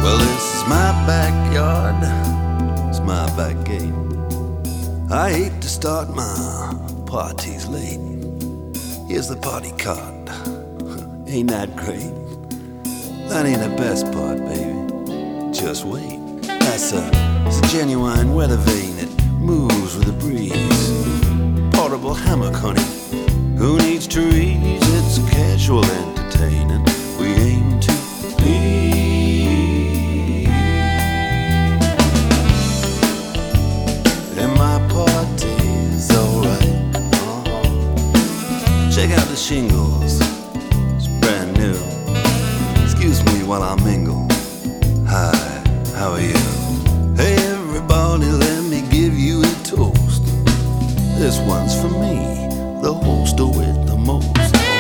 Well, this is my backyard, it's my back gate. I hate to start my parties late. Here's the party card, ain't that great? That ain't the best part, baby, just wait. It's a genuine weather vane, it moves with the breeze. Portable hammock, honey, who needs trees? It's casual entertaining, we aim to be. And my party's alright. Check out the shingles, it's brand new. Excuse me while I mingle. Hi, how are you? Hey everybody, let me give you a toast. This one's for me, the host with the most.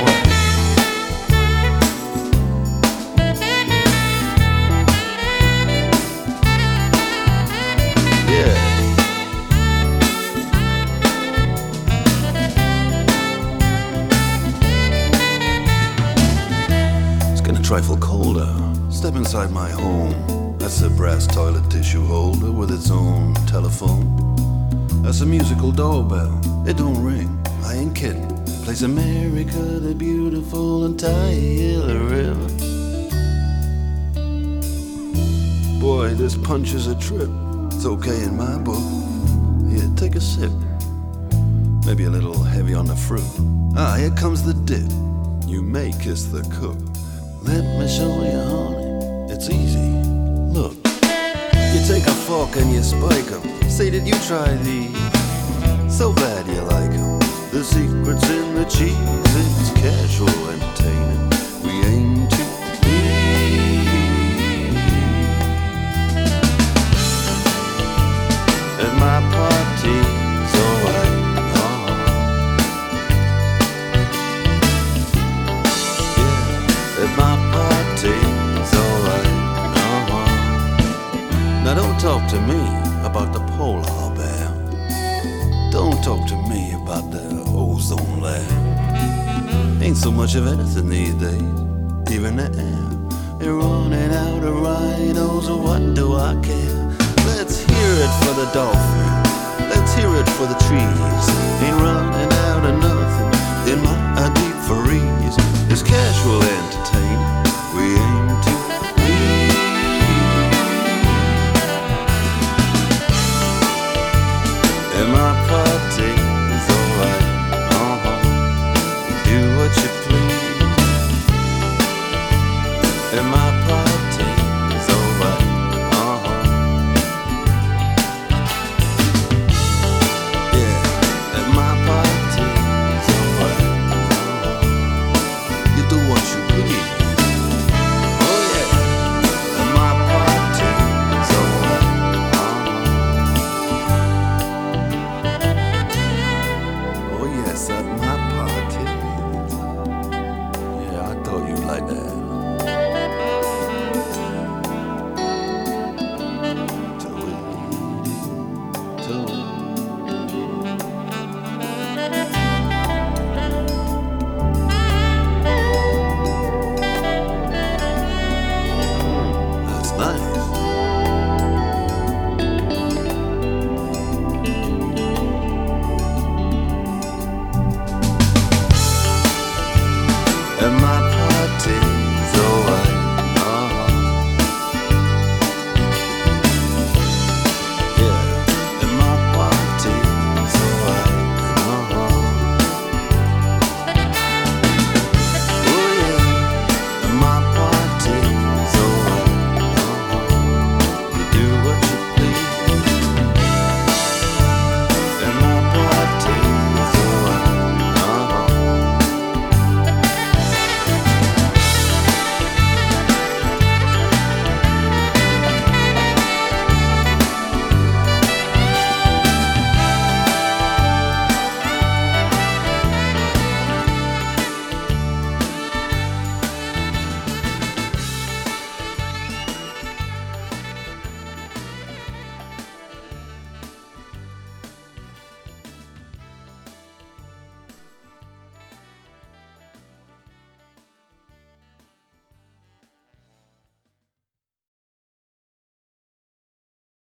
Yeah. It's getting a trifle colder. Step inside my home. That's a brass toilet tissue holder with its own telephone. That's a musical doorbell, it don't ring, I ain't kidding. Plays America the Beautiful and Tyler River. Boy, this punch is a trip. It's okay in my book. Here, take a sip. Maybe a little heavy on the fruit. Ah, here comes the dip. You may kiss the cook. Let me show you, honey, it's easy. Look, you take a fork and you spike 'em. Say, did you try these? So glad you like 'em. The secret's in the cheese. It's casual entertaining, we aim to be. And my party's alright. Yeah, and my party's alright. Now don't talk to me about the polar bear. Don't talk to me about the ozone layer. Ain't so much of anything these days, even the air. They're running out of rhinos, so what do I care? Let's hear it for the dolphin, let's hear it for the trees. Ain't running out of nothing in my deep freeze. It's casual entertaining, we ain't